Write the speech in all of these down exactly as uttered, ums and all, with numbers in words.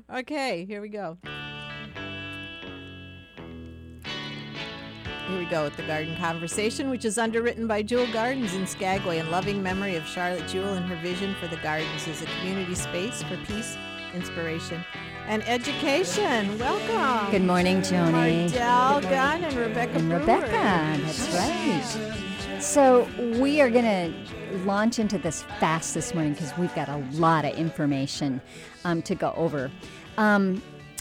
Okay, here we go. Here we go with the Garden Conversation, which is underwritten by Jewel Gardens in Skagway in loving memory of Charlotte Jewel and her vision for the gardens as a community space for peace, inspiration, and education. Welcome. Good morning, Joni. Mardell Gunn and Rebecca And Brewer. Rebecca, that's right. So we are going to launch into this fast this morning because we've got a lot of information um, to go over. Um,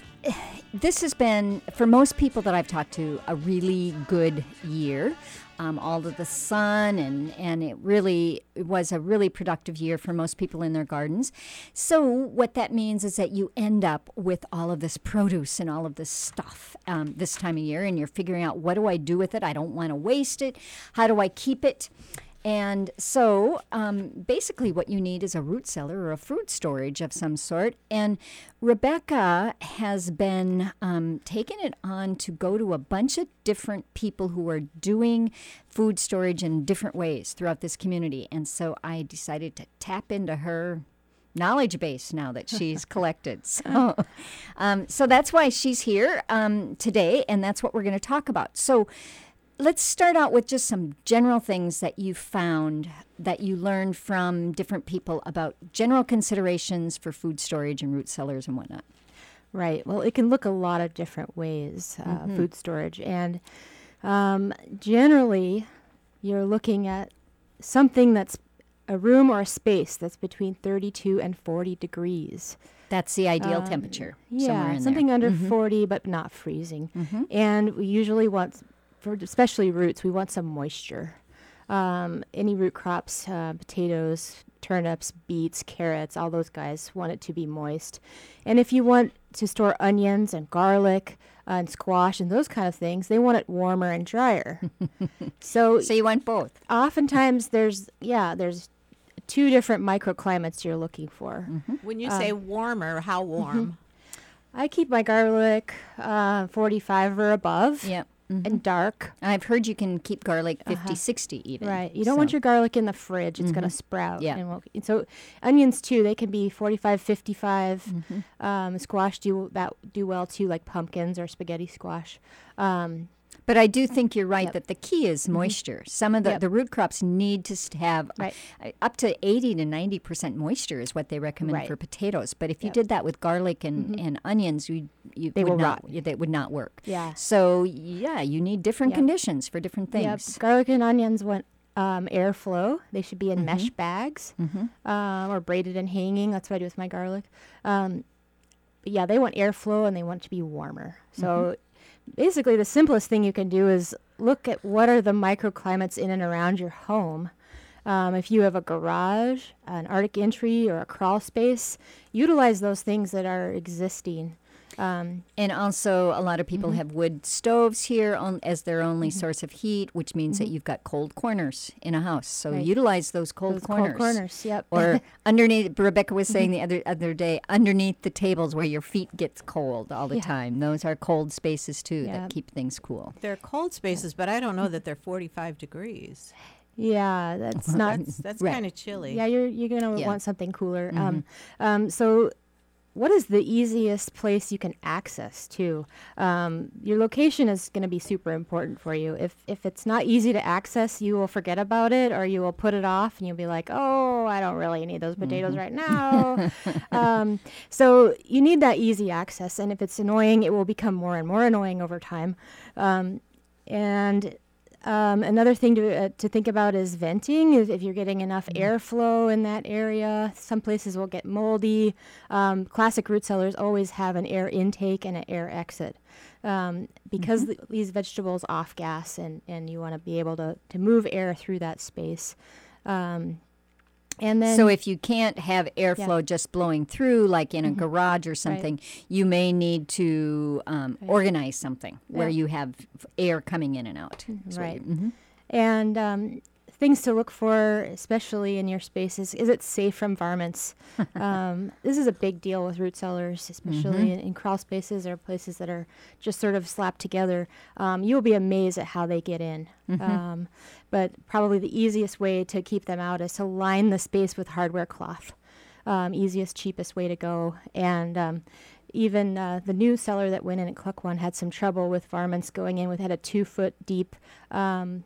this has been, for most people that I've talked to, a really good year. Um, all of the sun, and, and it really it was a really productive year for most people in their gardens. So what that means is that you end up with all of this produce and all of this stuff um, this time of year, and you're figuring out, what do I do with it? I don't want to waste it. How do I keep it? And so um, basically what you need is a root cellar or a fruit storage of some sort. And Rebecca has been um, taking it on to go to a bunch of different people who are doing food storage in different ways throughout this community. And so I decided to tap into her knowledge base now that she's collected. So, um, so that's why she's here um, today, and that's what we're going to talk about. So let's start out with just some general things that you found, that you learned from different people about general considerations for food storage and root cellars and whatnot. Right. Well, it can look a lot of different ways, uh, Mm-hmm. food storage. And um, generally, you're looking at something that's a room or a space that's between thirty-two and forty degrees. That's the ideal Um, temperature. somewhere Yeah, in something there. under Mhm. forty, but not freezing. Mhm. And we usually want, for especially roots, we want some moisture. Um, any root crops, uh, potatoes, turnips, beets, carrots, all those guys want it to be moist. And if you want to store onions and garlic uh, and squash and those kind of things, they want it warmer and drier. so So you want both. oftentimes there's, yeah, there's two different microclimates you're looking for. When you say warmer, how warm? I keep my garlic uh, forty-five or above Yeah. Mhm. and dark. I've heard you can keep garlic fifty, Uh-huh. sixty even. Right. You don't want So- your garlic in the fridge. It's going Mhm. to sprout. Yeah. And, we'll, and so onions too, they can be forty-five, fifty-five. Mhm. Um, squash do that do well too, like pumpkins or spaghetti squash. Um, But I do think you're right Yep. that the key is moisture. Some of the, Yep. the root crops need to st- have Right. uh, up to eighty to ninety percent moisture is what they recommend Right. for potatoes. But if you Yep. did that with garlic and, Mhm. and onions, you, you They would will not, rot. y- They would not work. yeah. So, yeah, you need different Yep. conditions for different Yep. things. Garlic and onions want um, airflow. They should be in mesh bags Mm-hmm. um, or braided and hanging. That's what I do with my garlic. Um, but yeah, they want airflow and they want it to be warmer. So basically, the simplest thing you can do is look at what are the microclimates in and around your home. Um, if you have a garage, an Arctic entry, or a crawl space, utilize those things that are existing. Um, And also, a lot of people Mhm. have wood stoves here on, as their only Mhm. source of heat, which means that Mhm. you've got cold corners in a house. So Right. utilize those cold those corners. cold corners, yep. Or underneath, Rebecca was saying the other other day, underneath the tables where your feet gets cold all the Yeah. time. Those are cold spaces too Yeah. that keep things cool. They're cold spaces, but I don't know that they're forty-five degrees. yeah, that's not. That's, that's Right. kind of chilly. Yeah, you're you're gonna Yeah. want something cooler. Um, um, so, what is the easiest place you can access to? Um, your location is going to be super important for you. If if it's not easy to access, you will forget about it, or you will put it off, and you'll be like, "Oh, I don't really need those potatoes right now." um, so you need that easy access, and if it's annoying, it will become more and more annoying over time. Um, and um, another thing to uh, to think about is venting. Is if you're getting enough airflow in that area, some places will get moldy. Um, classic root cellars always have an air intake and an air exit um, because th- these vegetables off gas, and, and you want to be able to, to move air through that space. Um, and then So if you can't have airflow just blowing through, like in a garage or something, you may need to um, Right. organize something where Yeah. you have f- air coming in and out. Is what Right. you- mhm. And um, things to look for, especially in your spaces, is it safe from varmints? um, this is a big deal with root cellars, especially in, in crawl spaces or places that are just sort of slapped together. Um, you'll be amazed at how they get in. Um, but probably the easiest way to keep them out is to line the space with hardware cloth. Um, easiest, cheapest way to go. And um, even uh, the new cellar that went in at Cluck-One had some trouble with varmints going in with had a two foot deep um,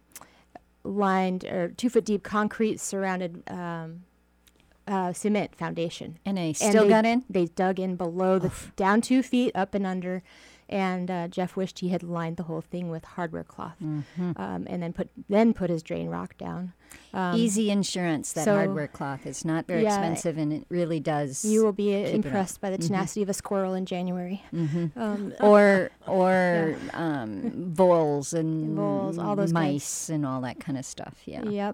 lined or two foot deep concrete surrounded um, uh, cement foundation. And they And still they, got in? They dug in below the down two feet up and under. And uh, Jeff wished he had lined the whole thing with hardware cloth, Mm-hmm. um, and then put then put his drain rock down. Um, Easy insurance, that so- hardware cloth. It's not very Yeah. expensive, and it really does. You will be keep it up. impressed by the tenacity of a squirrel in January. Mhm. Um, Or or um, voles and Voles, all those kinds. mice and all that kind of stuff. Yeah. Yep.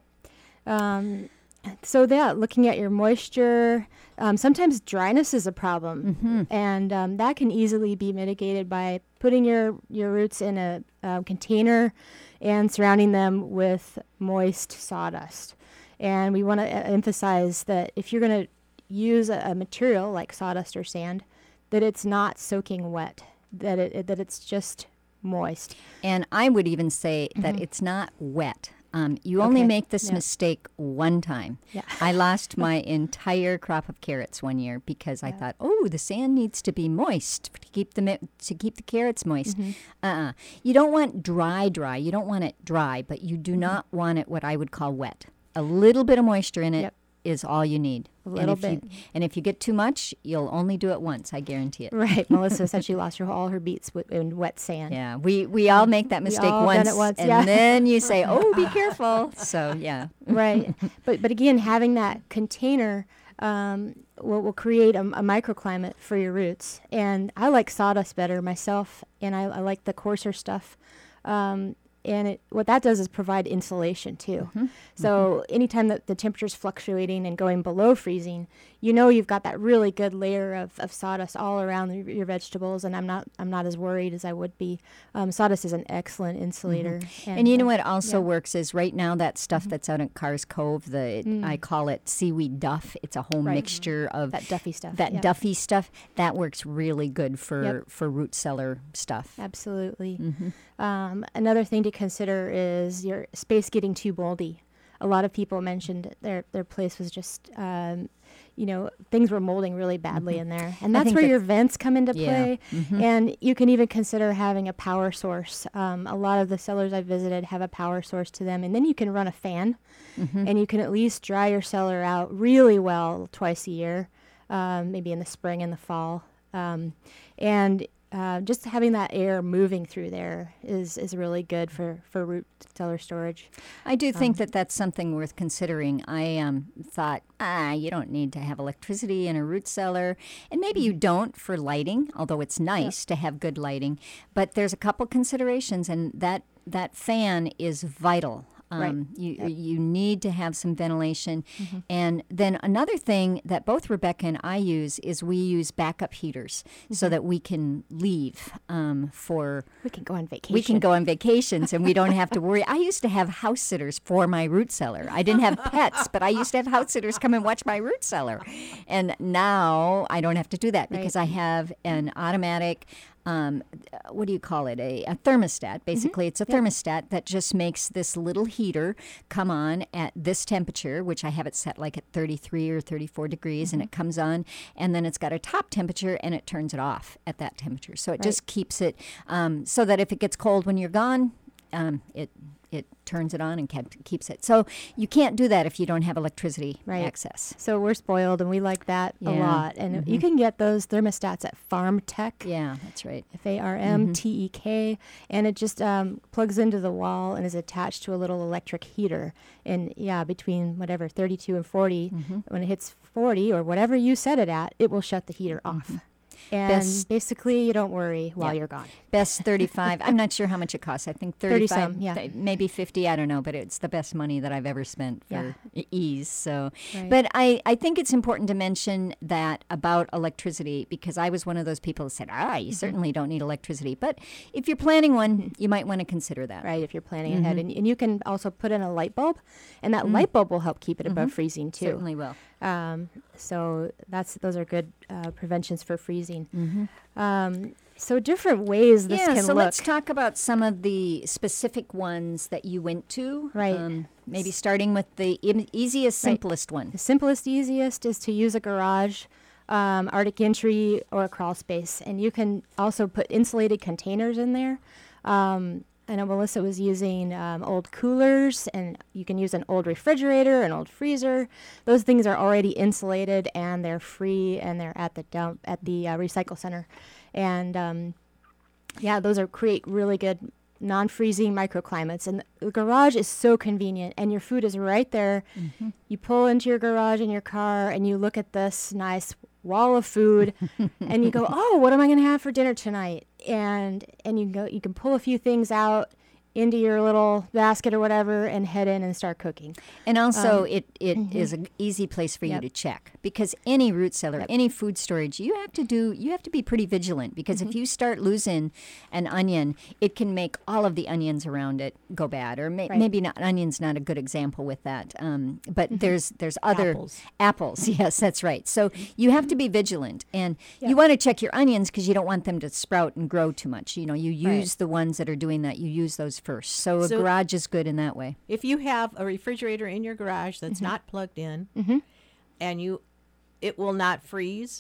Um, so yeah, looking at your moisture, um, sometimes dryness is a problem, Mm-hmm. and um, that can easily be mitigated by putting your your roots in a um, container and surrounding them with moist sawdust. And we want to emphasize that if you're going to use a, a material like sawdust or sand, that it's not soaking wet, that it that it's just moist. And I would even say that it's not wet. Um, you only Okay. make this Yeah. mistake one time. Yeah. I lost my entire crop of carrots one year because I thought, oh, the sand needs to be moist to keep the mi- to keep the carrots moist. Uh-uh. You don't want dry, dry. You don't want it dry, but you do not want it what I would call wet. A little bit of moisture in it is Yep. all you need. A and little if you bit. and if you get too much, you'll only do it once. I guarantee it. Right. Melissa said she lost her, all her beets wi- in wet sand. Yeah, we we all make that We mistake all done once, it once, and yeah. then you say, "Oh, be careful." So yeah, Right. But but again, having that container um, will, will create a, a microclimate for your roots. And I like sawdust better myself, and I, I like the coarser stuff. Um, and it, what that does is provide insulation too. Mm-hmm. So anytime that the temperature's fluctuating and going below freezing, you know you've got that really good layer of, of sawdust all around your, your vegetables, and I'm not I'm not as worried as I would be. Um, sawdust is an excellent insulator. and you know uh, what also yeah. works is right now that stuff that's out at Cars Cove. The I call it seaweed duff. It's a whole Right. mixture of That Duffy stuff. that yeah. Duffy stuff that works really good for Yep. for root cellar stuff. Absolutely. Mm-hmm. Um, another thing to consider is your space getting too moldy. A lot of people mentioned their their place was just, um, you know, things were molding really badly in there, and I that's think where that- your vents come into Yeah. play. Mhm. And you can even consider having a power source. Um, a lot of the cellars I visited have a power source to them, and then you can run a fan, Mhm. and you can at least dry your cellar out really well twice a year, um, maybe in the spring and the fall. Um, and uh, just having that air moving through there is, is really good for, for root cellar storage. I do Um, think that that's something worth considering. I um, thought, ah, you don't need to have electricity in a root cellar. And maybe you don't for lighting, although it's nice to have good lighting. But there's a couple considerations, and that, that fan is vital. Um, Right. You Yep. you need to have some ventilation. And then another thing that both Rebecca and I use is we use backup heaters so that we can leave um, for We can go on vacation. we can go on vacations and we don't have to worry. I used to have house sitters for my root cellar. I didn't have pets, but I used to have house sitters come and watch my root cellar. And now I don't have to do that because I have an automatic, um, what do you call it? A, a thermostat. Basically, it's a thermostat that just makes this little heater come on at this temperature, which I have it set like at thirty-three or thirty-four degrees, and it comes on. And then it's got a top temperature, and it turns it off at that temperature. So it just keeps it um, so that if it gets cold when you're gone, um, it it turns it on and kept, keeps it. So you can't do that if you don't have electricity Right. access. So we're spoiled, and we like that a Yeah. lot. And you can get those thermostats at Farm Tech. Yeah, that's right. F A R M T E K, and it just um, plugs into the wall and is attached to a little electric heater. And yeah, between whatever thirty-two and forty, when it hits forty or whatever you set it at, it will shut the heater off. And Best- basically, you don't worry while Yeah. you're gone. Best thirty-five. I'm not sure how much it costs. I think thirty thirty-five, some, yeah. th- maybe fifty. I don't know, but it's the best money that I've ever spent for e- ease. So, Right. but I, I think it's important to mention that about electricity because I was one of those people who said, ah, you certainly don't need electricity. But if you're planning one, you might want to consider that. Right, if you're planning ahead. And, and you can also put in a light bulb, and that light bulb will help keep it above freezing too. Certainly will. Um, so that's those are good uh, preventions for freezing. Um, so different ways this yeah, can so look. let's talk about some of the specific ones that you went to. Right. Um, maybe starting with the e- easiest, Right. simplest one. The simplest, easiest is to use a garage um, Arctic entry, or a crawl space. And you can also put insulated containers in there. Um, I know Melissa was using um, old coolers, and you can use an old refrigerator, an old freezer. Those things are already insulated, and they're free, and they're at the dump at the uh, recycle center. And um, yeah, those are create really good non-freezing microclimates. And the garage is so convenient, and your food is right there. Mm-hmm. You pull into your garage in your car, and you look at this nice wall of food, and you go, oh, what am I going to have for dinner tonight? And and you go, you can pull a few things out into your little basket or whatever and head in and start cooking. And also, Um, it, it mhm. is an easy place for Yep. you to check, because any root cellar, Yep. any food storage, you have to do, you have to be pretty vigilant, because if you start losing an onion, it can make all of the onions around it go bad. Or may, Right. maybe not, onion's not a good example with that. Um, but there's there's other Apples. apples. Yes, that's right. So you have to be vigilant, and Yep. you want to check your onions because you don't want them to sprout and grow too much. You know, you use Right. the ones that are doing that. You use those first. So a So- garage is good in that way. If you have a refrigerator in your garage that's Mm-hmm. not plugged in, Mhm. and you, it will not freeze.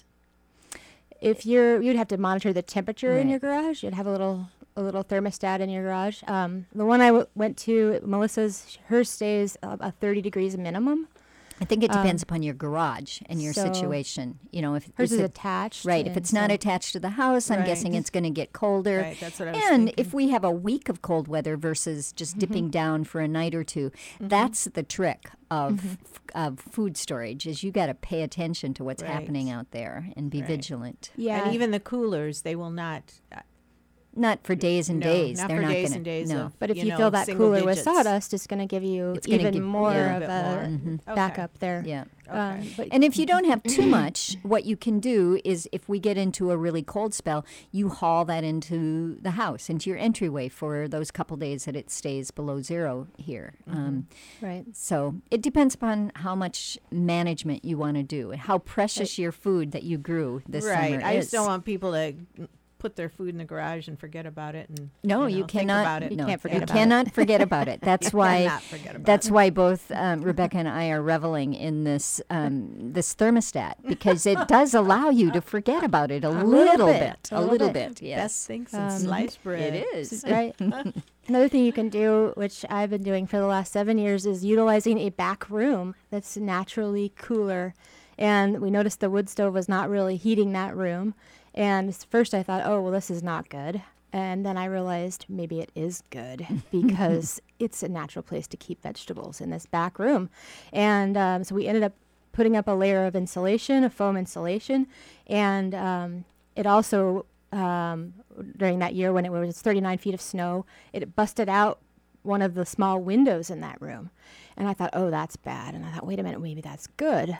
If you're, you'd have to monitor the temperature in Right. your garage. You'd have a little a little thermostat in your garage. Um, the one I w- went to, Melissa's, hers stays a, a thirty degrees minimum. I think it depends Um, upon your garage and your so situation. You know, if Hers if is it- attached. right, if and it's not so- attached to the house, I'm Right. guessing it's going to get colder. Right, that's what I was And thinking. if we have a week of cold weather versus just Mm-hmm. dipping down for a night or two, that's the trick of Mm-hmm. f- of food storage. Is you got to pay attention to what's Right. happening out there and be Right. vigilant. Yeah. And even the coolers, they will not. uh, Not for days and no, days. Not They're for not days gonna, and days. No. Of, But if you, know, fill that single cooler with digits. sawdust, it's going to give you It's gonna even give- more yeah. of A a little bit more. backup there. Yeah. Okay. Um, but And if you don't have too much, what you can do is, if we get into a really cold spell, you haul that into the house, into your entryway for those couple days that it stays below zero here. Um, right. so it depends upon how much management you want to do, how precious your food that you grew this right. summer I is. just don't want people to put their food in the garage and forget about it. And No, you, you, know, think cannot. about it. No, can't forget you about it. cannot forget about it. That's You why. cannot forget about That's it. why both um, Rebecca and I are reveling in this um, this thermostat, because it does allow you to forget about it a, little, little bit, bit, a a little little bit. bit. Yes, Best thing since Um, sliced bread. it is. Right. Another thing you can do, which I've been doing for the last seven years, is utilizing a back room that's naturally cooler. And we noticed the wood stove was not really heating that room. And s- first I thought, oh, well, this is not good. And then I realized maybe it is good because it's a natural place to keep vegetables in this back room. And um, so we ended up putting up a layer of insulation, a foam insulation. And um, it also, um, during that year when it was thirty-nine feet of snow, it busted out one of the small windows in that room. And I thought, oh, that's bad. And I thought, wait a minute, maybe that's good.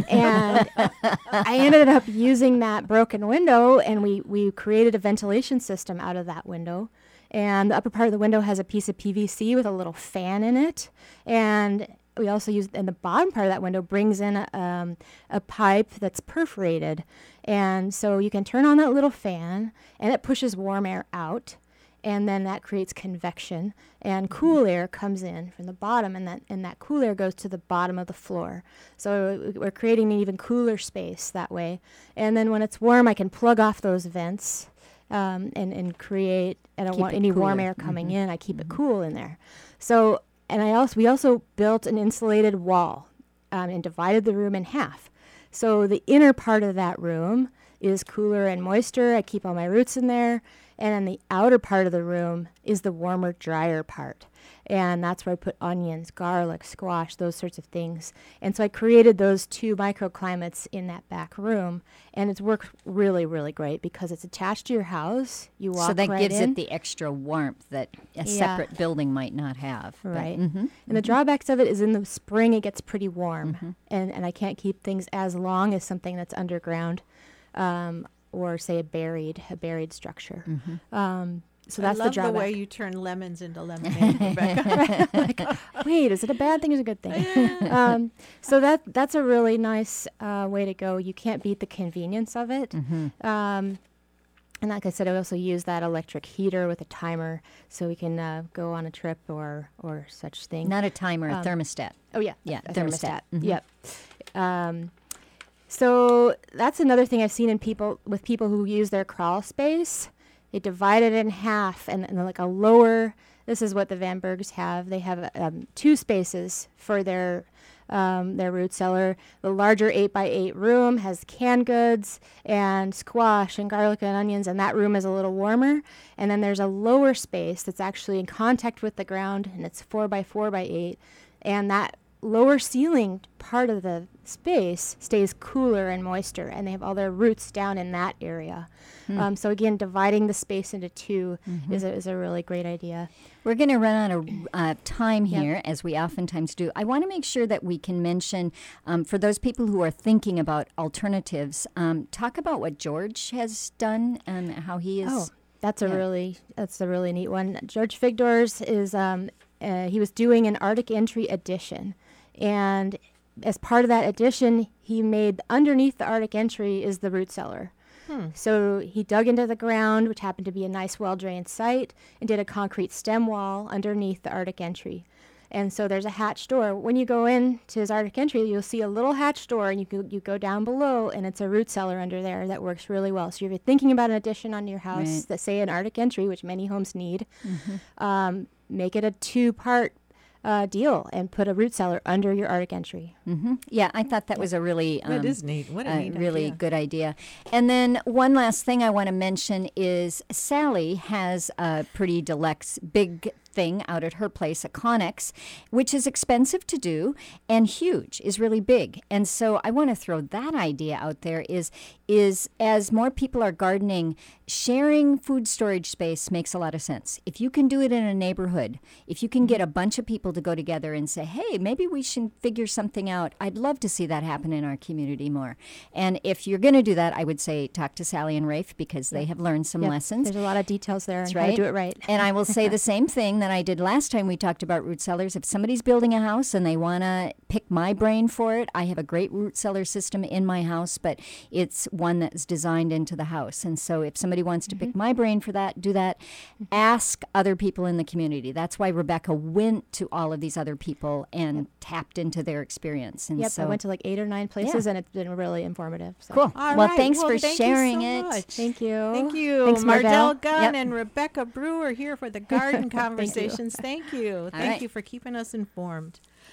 And I ended up using that broken window, and we, we created a ventilation system out of that window. And the upper part of the window has a piece of P V C with a little fan in it. And we also use, and the bottom part of that window brings in a, um, a pipe that's perforated. And so you can turn on that little fan, and it pushes warm air out. And then that creates convection, and cool air comes in from the bottom, and that and that cool air goes to the bottom of the floor. So we're creating an even cooler space that way. And then when it's warm, I can plug off those vents um, and and create. I don't Keep want it any warm cooler. air coming in. I keep it cool in there. So and I also we also built an insulated wall um, and divided the room in half. So the inner part of that room is cooler and moister. I keep all my roots in there. And then the outer part of the room is the warmer, drier part. And that's where I put onions, garlic, squash, those sorts of things. And so I created those two microclimates in that back room. And it's worked really, really great because it's attached to your house. You walk So that right gives in. it the extra warmth that a Yeah. separate building might not have. But- Right. mhm. And the drawbacks of it is in the spring it gets pretty warm. Mm-hmm. And, and I can't keep things as long as something that's underground. Um, or say a buried, a buried structure. Mm-hmm. Um, so that's I love the drawback. the way you turn lemons into lemonade, Rebecca. Wait, is it a bad thing or is it a good thing? um, so that that's a really nice uh, way to go. You can't beat the convenience of it. Mm-hmm. Um, and like I said, I also use that electric heater with a timer so we can uh, go on a trip or or such thing. Not a timer, a Um, thermostat. oh yeah, Yeah, a thermostat. thermostat. Mhm. Yep. Um, So that's another thing I've seen in people with people who use their crawl space. They divide it in half, and, and like a lower. This is what the Van Bergs have. They have um, two spaces for their um, their root cellar. The larger eight by eight room has canned goods and squash and garlic and onions, and that room is a little warmer. And then there's a lower space that's actually in contact with the ground, and it's four by four by eight, and that lower ceiling part of the space stays cooler and moister, and they have all their roots down in that area. Mm. Um, so again, dividing the space into two mm-hmm. is, a, is a really great idea. We're going to run out of uh, time here, yep. as we oftentimes do. I want to make sure that we can mention, um, for those people who are thinking about alternatives, um, talk about what George has done and how he is. Oh, that's a yeah. really that's a really neat one. George Figdors is um, uh, he was doing an Arctic Entry edition. And as part of that addition, he made underneath the Arctic Entry is the root cellar. Hmm. So he dug into the ground, which happened to be a nice, well-drained site, and did a concrete stem wall underneath the Arctic Entry. And so there's a hatch door. When you go into his Arctic Entry, you'll see a little hatch door, and you go, you go down below, and it's a root cellar under there that works really well. So if you're thinking about an addition on your house, right. that say an Arctic Entry, which many homes need, mm-hmm. um, make it a two-part Uh, deal and put a root cellar under your Arctic Entry. Mm-hmm. Yeah, I thought that was a really um, that is neat. What a uh, neat really idea. good idea. And then one last thing I want to mention is Sally has a pretty deluxe big thing out at her place, a Connex, which is expensive to do and huge, is really big. And so I want to throw that idea out there is, is as more people are gardening, sharing food storage space makes a lot of sense. If you can do it in a neighborhood, if you can get a bunch of people to go together and say, hey, maybe we should figure something out, I'd love to see that happen in our community more. And if you're going to do that, I would say talk to Sally and Rafe because they have learned some yep. lessons. There's a lot of details there That's and right. how to do it right. And I will say the same thing that I did last time we talked about root cellars. If somebody's building a house and they want to pick my brain for it, I have a great root cellar system in my house, but it's one that's designed into the house. And so if somebody wants to mm-hmm. pick my brain for that, do that. Mm-hmm. Ask other people in the community. That's why Rebecca went to all of these other people and yep. tapped into their experience. And yep, so I went to like eight or nine places, yeah. and it's been really informative. So. Cool. All well, right. thanks well, for thank sharing you so it. Much. Thank you. Thank you. Thanks, Mardell Mardell. Gunn Yep. and Rebecca Brewer here for the Garden Conversations. Thank you. Thank right. you for keeping us informed.